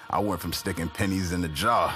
I went from sticking pennies in the jar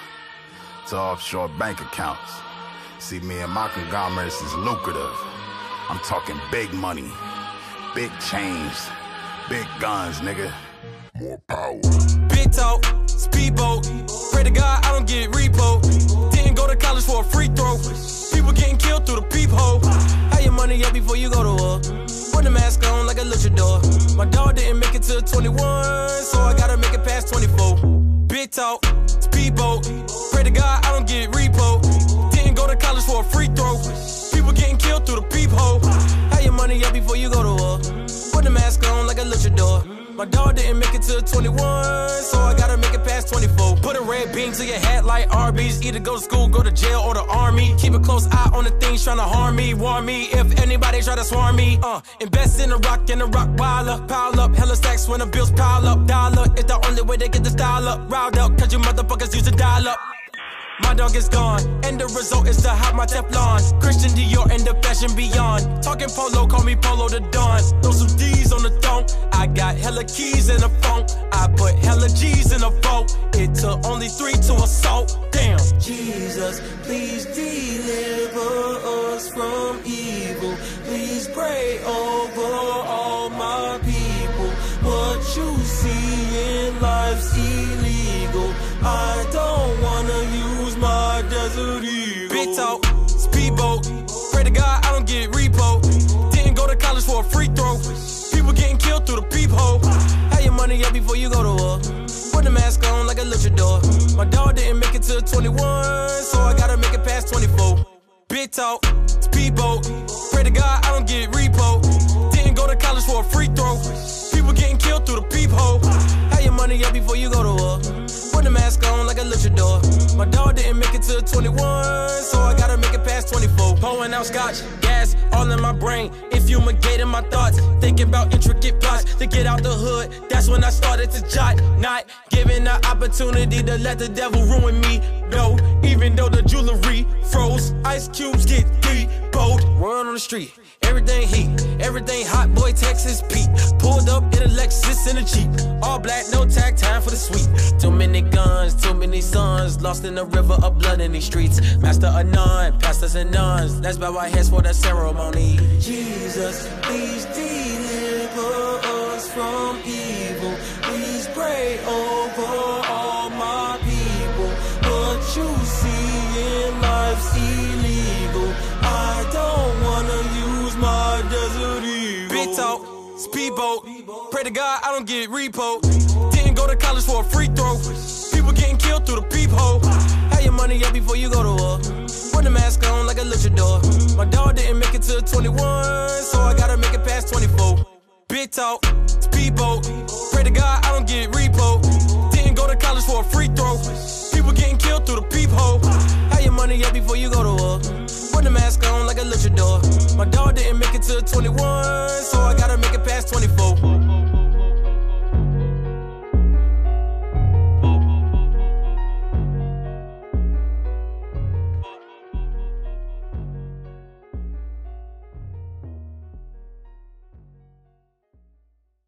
to offshore bank accounts. See, me and my conglomerates is lucrative. I'm talking big money, big chains, big guns, nigga. More power. Big talk, speedboat. Pray to God I don't get repo. Didn't go to college for a free throw. People getting killed through the peephole. Have your money up before you go to war. Put the mask on like a luchador. My dog didn't make it to 21, so I gotta make it past 24. Big talk, speedboat. Pray to God I don't get repo. Didn't go to college for a free throw. People getting killed through the peephole. Have your money up before you go to war. Put the mask on like a luchador. My dog didn't make it to 21, so I gotta make it past 24. Put a red beam to your head like Arby's. Either go to school, go to jail, or the army. Keep a close eye on the things trying to harm me. Warn me if anybody try to swarm me. Invest in the rock and the rock wilder. Pile up hella stacks when the bills pile up. Dollar is the only way to get the style up. Riled up, cause you motherfuckers use to dial up. My dog is gone, and the result is to have my Teflon. Christian Dior and the fashion beyond. Talking polo, call me Polo the Don. Throw some D's on the thong. I got hella keys in the phone. I put hella G's in the vote. It took only 3 to assault. Damn. Jesus, please deliver us from evil. Please pray over all my people. What you see in life's illegal. I don't wanna use my desert eagle. Big talk, speedboat. Pray to God I don't get repo. Didn't go to college for a free throw. People getting killed through the peephole. Have your money up before you go to war. Put the mask on like a luchador. My dog didn't make it to 21, so I gotta make it past 24. Big talk, speedboat. Pray to God I don't get repo. Didn't go to college for a free throw. People getting killed through the peephole. Have your money up before you go to war. Put the mask on like a luchador. My dog didn't make it to 21, so I gotta make it past 24. Pouring out scotch, gas, all in my brain. If you fumigating my thoughts, thinking about intricate plots to get out the hood. That's when I started to jot, not giving the opportunity to let the devil ruin me. No, even though the jewelry froze, ice cubes get deep, bold. Word on the street, everything heat, everything hot, boy, Texas Pete. Pulled up in a Lexus in a Jeep, all black, no tag, time for the sweet. Too many guns, too many sons, lost in the river of blood in these streets. Master of none, pastors and nuns, let's bow our heads for the ceremony. Jesus, please deliver us from evil. Please pray over all my people. What you see in life's illegal. I don't wanna use my desert eagle. Big talk, speedboat, pray to God I don't get repo. Didn't go to college for a free throw. People getting killed through the peephole. Have your money up before you go to war. Put the mask on like a luchador. My dog didn't make it to 21, so I gotta make it past 24. Big talk, speedboat, pray to God I don't get repo. Didn't go to college for a free throw. People getting killed through the peephole. Have your money up before you go to war. Put the mask on like a luchador. My dog didn't make it to 21, so I gotta make it past 24.